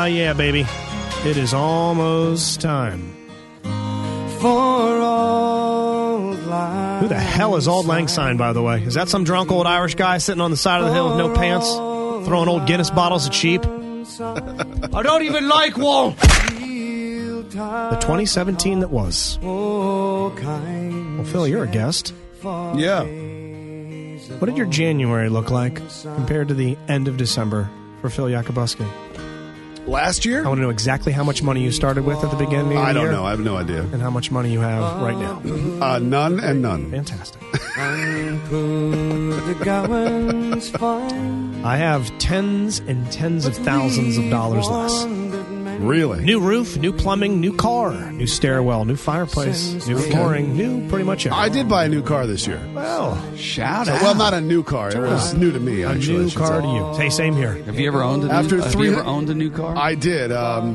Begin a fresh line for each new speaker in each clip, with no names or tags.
Yeah, baby. It is almost time.
For Auld Lang.
Who the hell is Auld Lang Syne, by the way? Is that some drunk old Irish guy sitting on the side of the hill with no pants, throwing old Guinness bottles at sheep?
I don't even like one.
The 2017 that was. Well, Phil, you're a guest.
Yeah.
What did your January look like compared to the end of December for Phil Yakubuski?
Last year?
I want to know exactly how much money you started with at the beginning of the year.
I don't know. I have no idea.
And how much money you have right now.
None and none.
Fantastic. I have tens and tens of thousands of dollars less.
Really?
New roof, new plumbing, new car, new stairwell, new fireplace, new flooring, new pretty much everything.
I did buy a new car this year.
Well,
shout out.
Well, not a new car. It was new to me, actually.
A new car to you. Hey, same here.
Have you ever owned a new car? Have you ever owned a new car?
I did.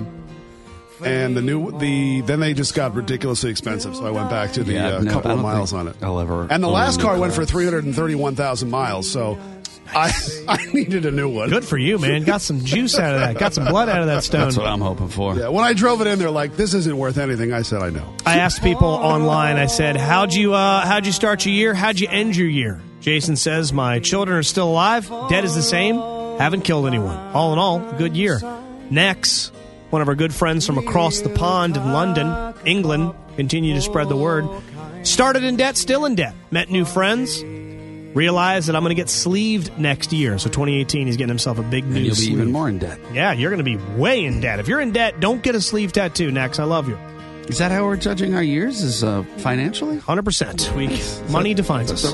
And then they just got ridiculously expensive, so I went back to the couple of miles on it. And the last car went for 331,000 miles, so I needed a new one.
Good for you, man. Got some juice out of that. Got some blood out of that stone.
That's what I'm hoping for.
Yeah, when I drove it in, they're like, "This isn't worth anything." I said, "I know."
I asked people online. I said, "How'd you start your year? How'd you end your year?" Jason says, "My children are still alive. Debt is the same. Haven't killed anyone. All in all, a good year." Next, one of our good friends from across the pond in London, England, continue to spread the word. Started in debt, still in debt. Met new friends. Realized that I'm going to get sleeved next year. So 2018, he's getting himself a big new
you'll
sleeve.
be even more in debt.
Yeah, you're going to be way in debt. If you're in debt, don't get a sleeve tattoo, Nex. I love you.
Is that how we're judging our years? Is financially?
100%. Money defines us.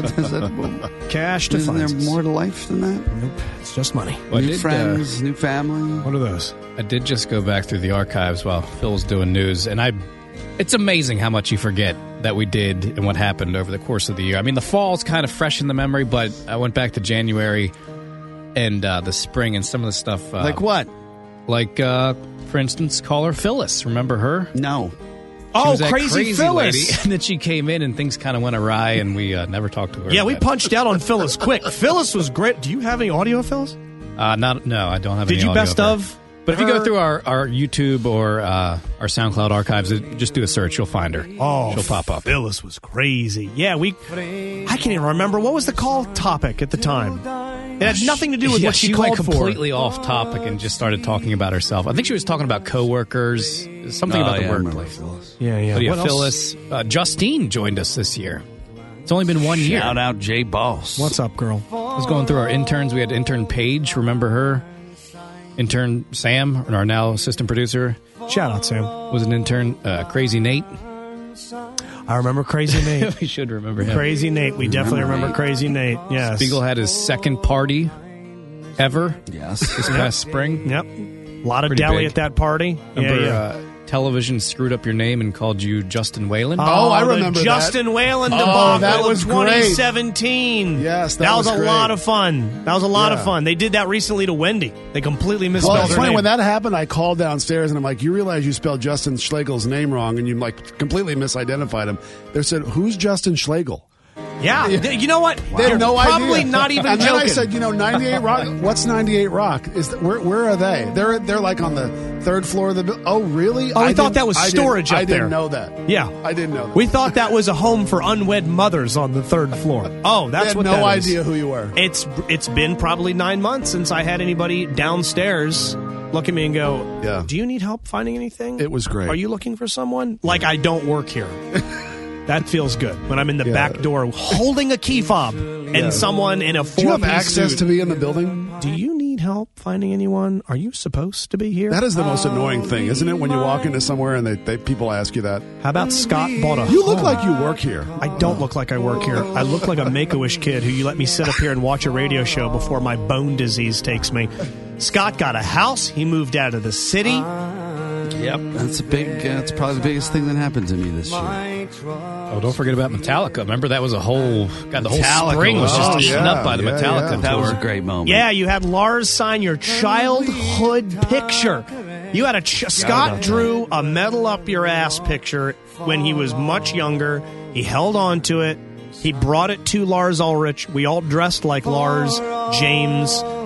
Cash defines us.
Isn't there more to life than that?
Nope. It's just money.
New friends, new family.
What are those?
I did just go back through the archives while Phil was doing news, and it's amazing how much you forget that we did and what happened over the course of the year. I mean, the fall's kind of fresh in the memory, but I went back to January and the spring and some of the stuff.
Like what?
Like, for instance, caller Phyllis. Remember her?
No.
Oh,
was that
crazy Phyllis.
Lady, and then she came in and things kind of went awry and we never talked to her.
Yeah, we punched out on Phyllis quick. Phyllis was great. Do you have any audio of Phyllis?
No, I don't have any
Did you
audio
best
of?
of?
But if you go through our YouTube or our SoundCloud archives, just do a search. You'll find her.
Oh,
she'll pop up.
Phyllis was crazy. Yeah, I can't even remember. What was the call topic at the time? It had nothing to do with what she called
went
for.
Completely off topic and just started talking about herself. I think she was talking about coworkers, something about the workplace.
Yeah.
But yeah,
what
Phyllis. Justine joined us this year. It's only been 1 year.
Shout out Jay Boss.
What's up, girl?
I was going through our interns. We had intern Paige. Remember her? Intern Sam, our now assistant producer.
Shout out, Sam.
Was an intern. Crazy Nate.
I remember Crazy Nate.
We should remember him.
Crazy Nate. We definitely remember Crazy Nate. Yes.
Spiegel had his second party ever.
Yes.
This past spring.
Yep. A lot of
Pretty
deli
big.
at that party.
Remember, television screwed up your name and called you Justin Whalen?
Oh, I remember
the Justin
that.
Whalen
Oh,
debacle
that was
of
great.
2017.
Yes,
that was a
great.
lot of fun. That was a lot of
Yeah.
fun. They did that recently to Wendy. They completely misspelled
Well, it's
her
funny,
name.
when that happened, I called downstairs and I'm like, you realize you spelled Justin Schlegel's name wrong and you like completely misidentified him. They said, who's Justin Schlegel?
Yeah, you know what?
They had no
probably
idea.
not even
and
joking.
then I said, 98 Rock. What's 98 Rock? Where are they? They're like on the third floor of the building. Oh, really?
Oh, I thought that was storage up
I
there.
didn't know that.
Yeah.
I didn't know that.
We thought that was a home for unwed mothers on the third floor. Oh, that's
They had
what
no
that is.
idea who you were.
It's been probably 9 months since I had anybody downstairs look at me and go,
Yeah.
do you need help finding anything?
It was great.
Are you looking for someone? Like I don't work here. That feels good. When I'm in the back door holding a key fob and someone in a
Do you have
four-piece
access
suit.
to be in the building?
Do you need help finding anyone? Are you supposed to be here?
That is the most annoying thing, isn't it? When you walk into somewhere and they people ask you that.
How about Scott bought a
You look
home?
like you work here.
I don't look like I work here. I look like a Make-A-Wish kid who you let me sit up here and watch a radio show before my bone disease takes me. Scott got a house. He moved out of the city.
Yep. That's that's probably the biggest thing that happened to me this year.
Oh, don't forget about Metallica. Remember that was the whole spring was just eaten up by the Metallica tour.
That was a great moment.
Yeah, you had Lars sign your childhood picture. You had Scott drew a metal up your ass picture when he was much younger. He held on to it. He brought it to Lars Ulrich. We all dressed like Lars, James.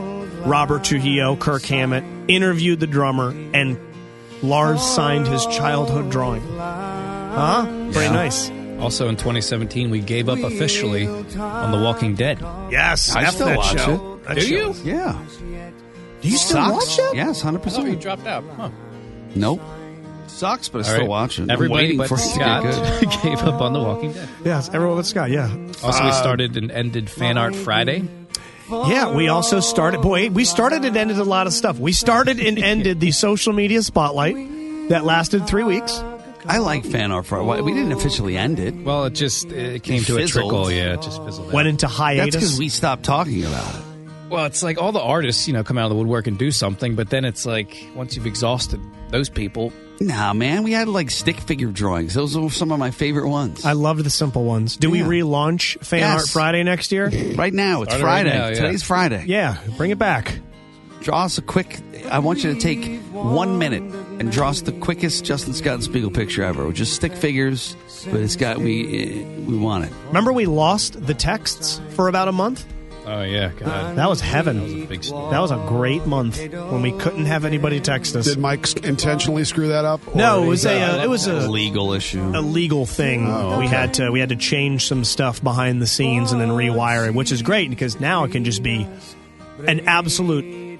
Robert Trujillo, Kirk Hammett, interviewed the drummer, and Lars signed his childhood drawing. Huh? Pretty nice.
Also in 2017, we gave up officially on The Walking Dead.
Yes,
I still watch
show.
it.
Do you?
Yeah.
Do you still watch it?
Yes, 100%.
Oh, you dropped out. Huh.
Nope. Sucks, but I
All
still
right.
watch it.
Everybody
I'm waiting
but
for it to get good.
Scott gave up on The Walking Dead.
Yes, everyone but Scott, yeah.
Also, we started and ended Fan Art Friday.
Yeah, we also started, we started and ended a lot of stuff. We started and ended the social media spotlight that lasted 3 weeks.
I like Fan Art Friday. We didn't officially end it.
Well, it came to a
fizzled.
trickle. Yeah, it just fizzled out.
Went into hiatus.
That's because we stopped talking about it.
Well, it's like all the artists, come out of the woodwork and do something, but then it's like once you've exhausted those people.
Nah, man, we had like stick figure drawings. Those were some of my favorite ones.
I loved the simple ones. Do we relaunch Fan Art Friday next year?
Right now, it's
Started
Friday.
right now, yeah.
Today's Friday.
Yeah, bring it back.
Draw us a quick. I want you to take 1 minute and draw us the quickest Justin Scott and Spiegel picture ever. Just stick figures, but it's got we want it.
Remember we lost the texts for about a month?
Oh, yeah, God.
That was heaven.
That was a big story.
That was a great month when we couldn't have anybody text us.
Did Mike intentionally screw that up?
No, it was a
Legal issue.
a legal thing.
Oh, okay.
We had to change some stuff behind the scenes and then rewire it, which is great because now it can just be an absolute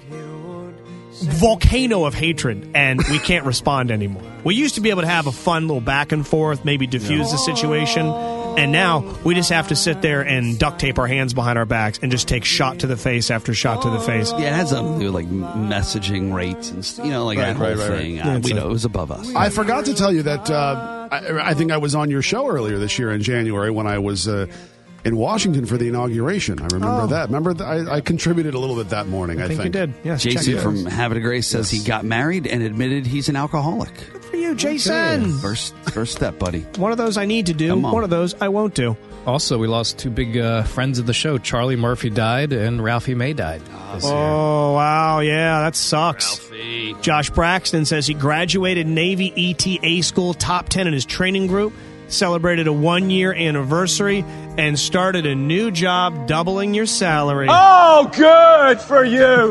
volcano of hatred and we can't respond anymore. We used to be able to have a fun little back and forth, maybe diffuse the situation, and now we just have to sit there and duct tape our hands behind our backs and just take shot to the face after shot to the face.
Yeah, it had something to do with like messaging rates and that whole thing.
Yeah,
We know it was above us.
I forgot to tell you that I think I was on your show earlier this year in January when I was in Washington for the inauguration. I remember that. Remember, I contributed a little bit that morning, I think.
You did. Yes,
Jason from Habit of Grace says he got married and admitted he's an alcoholic.
Good for you, Jason.
First step, buddy.
One of those I need to do.
Come on.
One of those I won't do.
Also, we lost two big friends of the show. Charlie Murphy died and Ralphie May died this year.
Oh, wow. Yeah, that sucks.
Ralphie.
Josh Braxton says he graduated Navy ETA school top 10 in his training group, celebrated a 1-year anniversary, and started a new job doubling your salary.
Oh, good for you.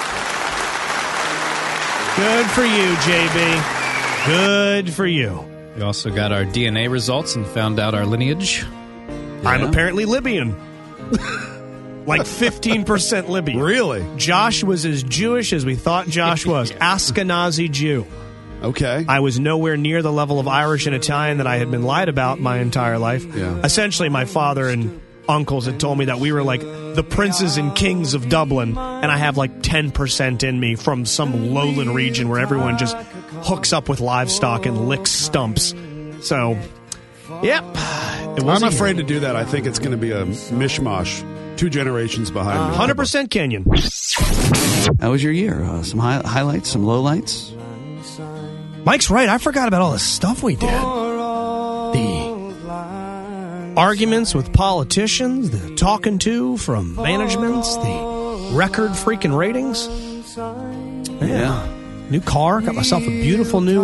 Good for you, JB. Good for you.
We also got our DNA results and found out our lineage.
I'm apparently Libyan. Like 15% Libyan.
Really?
Josh was as Jewish as we thought Josh was. Ashkenazi Jew.
Okay.
I was nowhere near the level of Irish and Italian that I had been lied about my entire life.
Yeah.
Essentially, my father and uncles had told me that we were like the princes and kings of Dublin, and I have like 10% in me from some lowland region where everyone just hooks up with livestock and licks stumps. So, yep.
I'm afraid to do that. I think it's going to be a mishmash. 2 generations behind me.
100% Kenyan.
How was your year? Some highlights, some lowlights?
Mike's right. I forgot about all the stuff we did. The arguments with politicians, the talking to from managements, the record freaking ratings. Yeah. New car. Got myself a beautiful new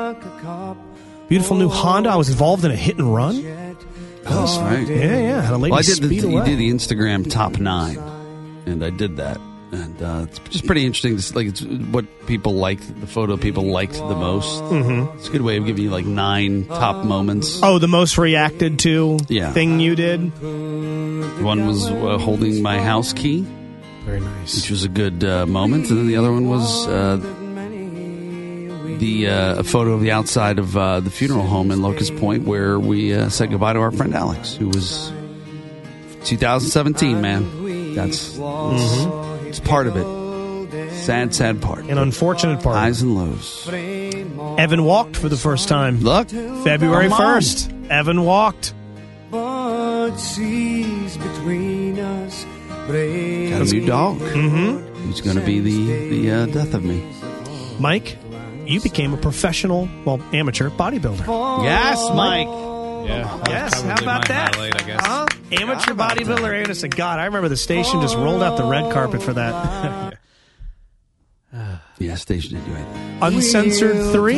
Honda. I was involved in a hit and run.
That's right.
Yeah. Had a lady speed away.
You did the Instagram top 9, and I did that. And it's just pretty interesting. It's what people liked, the photo people liked the most. Mm-hmm. It's a good way of giving you like 9 top moments.
Oh, the most reacted to thing you did?
One was holding my house key.
Very nice.
Which was a good moment. And then the other one was a photo of the outside of the funeral home in Locust Point where we said goodbye to our friend Alex, who was 2017, man. That's... It's part of it. Sad part.
An unfortunate part.
Highs and lows.
Evan walked for the first time.
Look.
February 1st. Evan walked.
But seas between us break.
Got a new dog.
Mm-hmm.
Who's going to be the death of me.
Mike, you became a professional, amateur bodybuilder.
Yes, Mike.
Yeah.
Yes, how about that?
Highlight, I guess.
Amateur bodybuilder Anderson. God, I remember the station just rolled out the red carpet for that.
Yeah, station did great.
Uncensored 3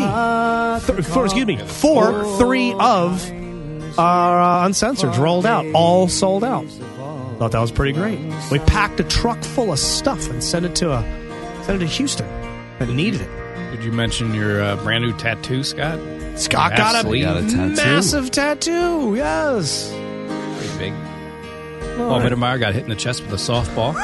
of our Uncensored rolled out. All sold out. Thought that was pretty great. We packed a truck full of stuff and sent it to Houston that needed it.
Did you mention your brand new tattoo, Scott?
Scott got a
tattoo.
massive tattoo. Yes.
Pretty big. Paul Mittermeier got hit in the chest with a softball.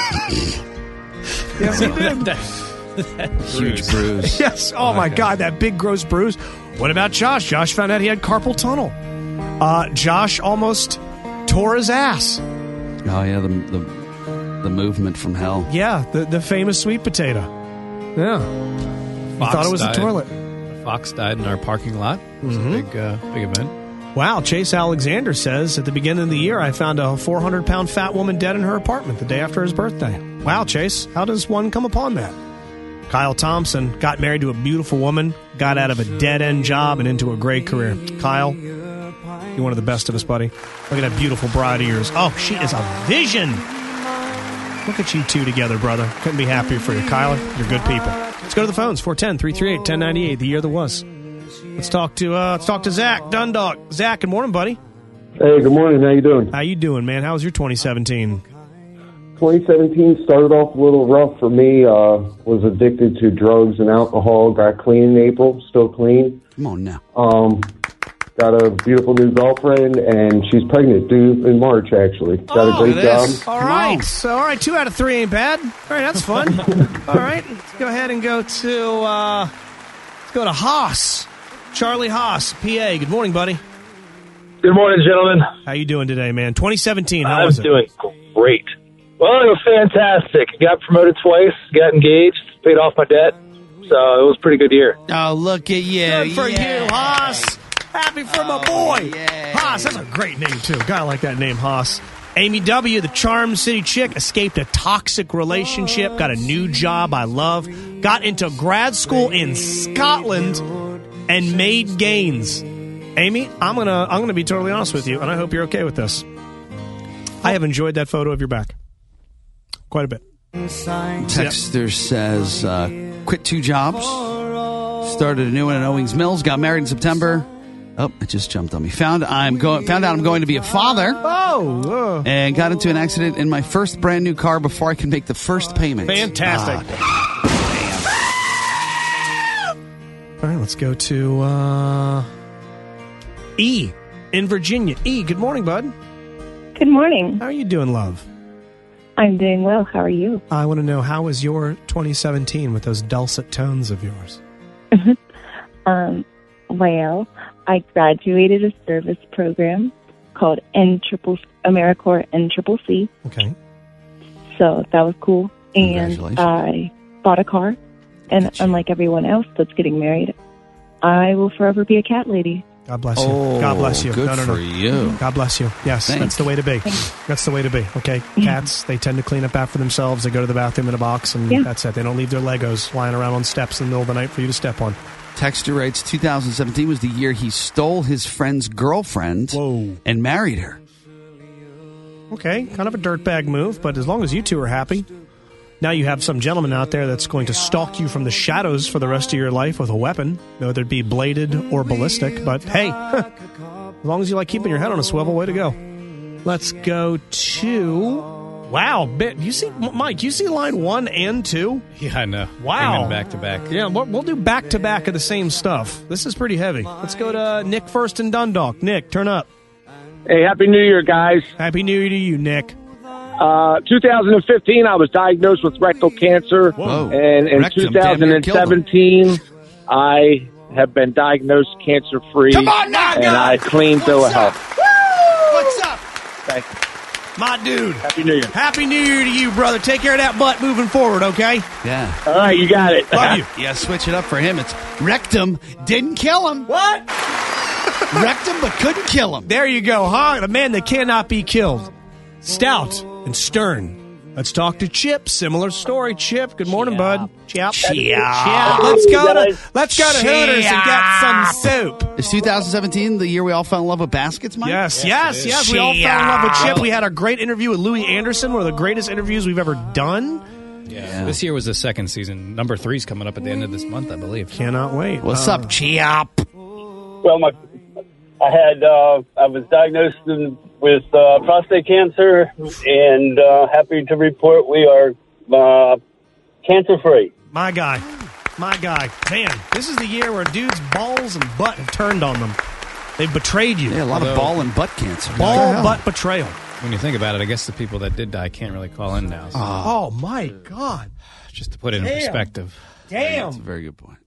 Yes, he did.
that
Huge bruise.
Yes. Oh, my God, that big gross bruise. What about Josh? Josh found out he had carpal tunnel. Josh almost tore his ass.
Oh, yeah, the movement from hell.
Yeah, the famous sweet potato. Yeah. He thought it was a toilet.
A fox died in our parking lot. It was a big event.
Wow, Chase Alexander says, at the beginning of the year, I found a 400-pound fat woman dead in her apartment the day after his birthday. Wow, Chase, how does one come upon that? Kyle Thompson got married to a beautiful woman, got out of a dead-end job and into a great career. Kyle, you're one of the best of us, buddy. Look at that beautiful bride of yours. Oh, she is a vision. Look at you two together, brother. Couldn't be happier for you. Kyler, you're good people. Let's go to the phones, 410-338-1098, the year that was. Let's talk to Zach Dundalk. Zach, good morning, buddy.
Hey, good morning. How you doing?
How you doing, man? How was your 2017?
2017 started off a little rough for me. Was addicted to drugs and alcohol. Got clean in April. Still clean.
Come on now.
Got a beautiful new girlfriend, and she's pregnant due in March, actually. Got a great job.
All right. So, all right, 2 out of 3 ain't bad. All right, that's fun. All right, let's go ahead and go to Haas. Charlie Haas, PA. Good morning, buddy.
Good morning, gentlemen.
How you doing today, man? 2017, how was it?
I'm doing great. Well, it was fantastic. Got promoted twice, got engaged, paid off my debt, so it was a pretty good year.
Oh, look at you.
Good for you, Haas. Happy for my boy.
Yeah.
Haas, that's a great name, too. Gotta like that name, Haas. Amy W., the Charm City chick, escaped a toxic relationship, got a new job I love, got into grad school in Scotland, and made gains. Amy, I'm gonna be totally honest with you, and I hope you're okay with this. I have enjoyed that photo of your back quite a bit.
Texter says, quit 2 jobs, started a new one at Owings Mills, got married in September. Oh, it just jumped on me. Found out I'm going to be a father. And got into an accident in my first brand new car before I could make the first payment.
Fantastic. All right, let's go to E in Virginia. E, good morning, bud.
Good morning.
How are you doing, love?
I'm doing well. How are you?
I want to know, how was your 2017 with those dulcet tones of yours?
Well, I graduated a service program called AmeriCorps NCCC.
Okay.
So that was cool. And
Congratulations.
I bought a car. And unlike everyone else that's getting married, I will forever be a cat lady.
God bless you. God bless you.
Good for you.
God bless you. Yes,
Thanks.
that's the way to be. That's the way to be. Okay, cats, they tend to clean up after themselves. They go to the bathroom in a box, and that's it. They don't leave their Legos lying around on steps in the middle of the night for you to step on.
Texter writes, 2017 was the year he stole his friend's girlfriend and married her.
Okay, kind of a dirtbag move, but as long as you two are happy. Now you have some gentleman out there that's going to stalk you from the shadows for the rest of your life with a weapon, whether it be bladed or ballistic. But hey, as long as you like keeping your head on a swivel, way to go. Let's go to... Wow, you see, Mike, you see line 1 and 2?
Yeah, I know.
Wow.
Bring them back to back.
Yeah, we'll do back-to-back of the same stuff. This is pretty heavy. Let's go to Nick first in Dundalk. Nick, turn up.
Hey, Happy New Year, guys.
Happy New Year to you, Nick.
2015, I was diagnosed with rectal cancer.
Whoa.
And in
Rectum, damn near killed him.
2017, I have been diagnosed cancer-free.
Come on now,
and
guys.
I clean bill of health.
What's up?
Thank you.
My dude.
Happy New Year.
Happy New Year to you, brother. Take care of that butt moving forward, okay?
Yeah.
All right, you got it.
Love you.
Yeah, switch it up for him. It's rectum, didn't kill him.
What?
Rectum, but couldn't kill him.
There you go, huh? The man that cannot be killed. Stout and stern. Let's talk to Chip. Similar story. Chip, good morning, bud. Chip. Let's go to Hooters and get some soup.
Is 2017 the year we all fell in love with baskets, Mike?
Yes. We all fell in love with Chip. We had a great interview with Louis Anderson, one of the greatest interviews we've ever done.
Yeah. This year was the second season. Number 3's coming up at the end of this month, I believe.
Cannot wait.
What's up, Chip?
Well, I was diagnosed in with prostate cancer, and happy to report we are cancer-free.
My guy. Man, this is the year where dudes' balls and butt have turned on them. They've betrayed you.
Yeah, a lot of ball and butt cancer.
Ball, butt betrayal.
When you think about it, I guess the people that did die can't really call in now. So.
Oh, my God.
Just to put it in perspective.
Damn.
That's a very good point.